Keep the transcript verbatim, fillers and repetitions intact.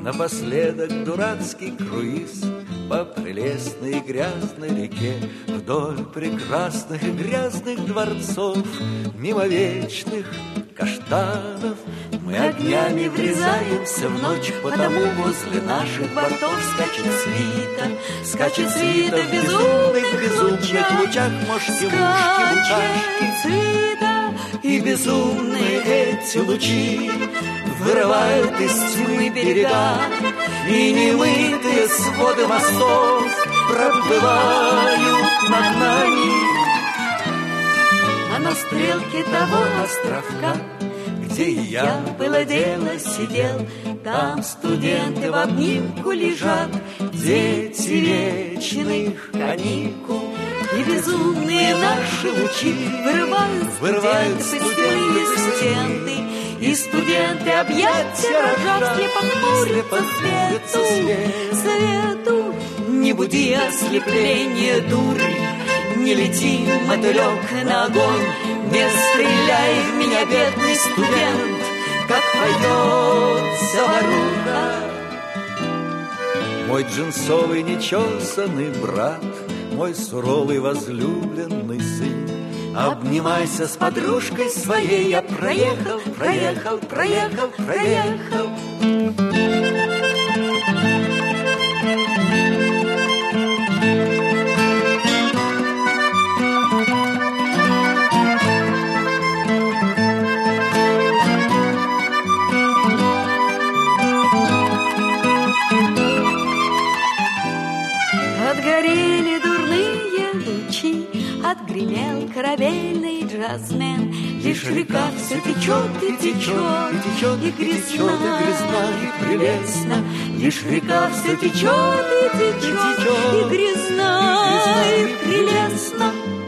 Напоследок дурацкий круиз по прелестной и грязной реке, вдоль прекрасных и грязных дворцов, мимо вечных каштанов. Мы огнями врезаемся в ночь, потому возле наших бортов скачет свита, скачет свита в безумных, безумных лучах, мошки, мушки, букашки. И безумные эти лучи вырывают из тьмы берега, и немытые своды мостов проплывают над нами. А на стрелке того островка, где я, было дело, сидел, там студенты в обнимку лежат, дети вечных каникул. И безумные наши лучи вырывают, вырывают студенты, студенты, и студенты объятия рожат, слепо хмурятся свету, свету. Не буди ослепление дури, не лети, мотылек, на огонь, не стреляй в меня, бедный студент, как поет заваруха. Мой джинсовый нечесанный брат, мой суровый возлюбленный сын, обнимайся с подружкой своей. Я проехал, проехал, проехал, проехал. Отгорели дурные лучи, отгремел корабельный джазмен. Лишь река все течет и течет, и течет, и и грязна, течет, и грязна, и прелестна. Лишь река все течет и течет, и грязна, и прелестна.